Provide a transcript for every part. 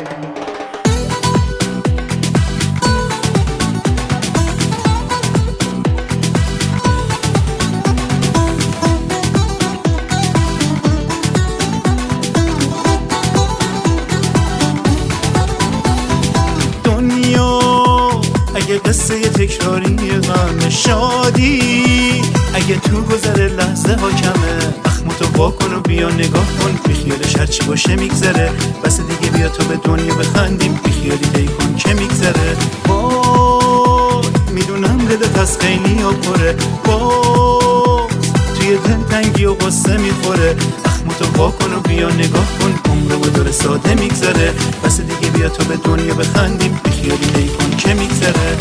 اگه قصه تکراری غم شادی، اگه تو گذر لحظه ها کمه، اخمتو واکن و بیا نگاه کن، بیخیالش هرچی باشه میگذره، بس دیگه بیا تو به دنیا بخندیم، بیخیالی دی کن که میگذره. وای میدونم دلت از خیلی ها پره، باز توی دل تنگی و غصه میخوره، اخمتو واکن و بیا نگاه کن، عمرو با دور ساده میگذره، بس دیگه بیا تو به دنیا بخندیم، بیخیالی دی کن که میگذره.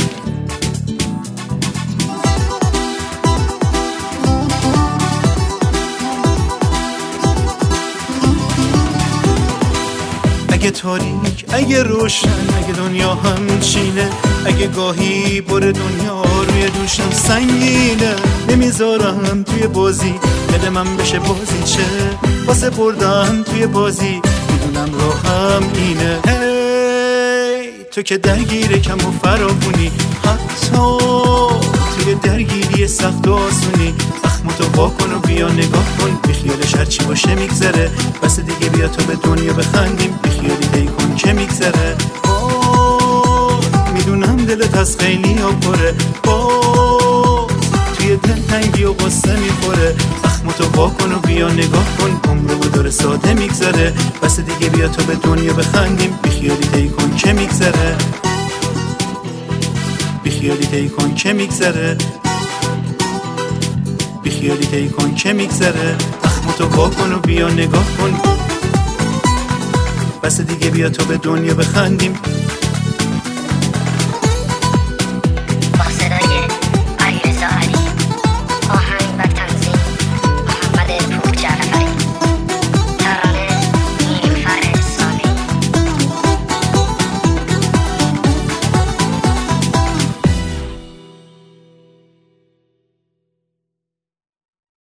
اگه تاریک اگه روشن، اگه دنیا همچینه، اگه گاهی بر دنیا روی دوشم سنگینه، نمیذارم توی بازی دل من بشه بازی چه، واسه بردم توی بازی میدونم راهم اینه. هی تو که درگیر کم و فراوونی، حتی توی درگیری سخت و آسونی، اخمتو واکن و بیا نگاه کن، بیخیالش هرچی باشه میگذره، بس دیگه بیا تو به دنیا بخندیم، بیخیالی دی کن که میگذره. میدونم دلت از خیلی ها پره، توی دل تنگی و غصه میخوره، اخمتو واکن و بیا نگاه کن، عمرو با دور ساده میگذره، بس دیگه بیا تو به دنیا بخندیم، بیخیالی دی کن که میگذره، بیخیالی دی کن که میگذره، بیخیالی دی کن که میگذره، اخمتو واکن و بیا نگاه کن، بس دیگه بیا تو به دنیا بخندیم،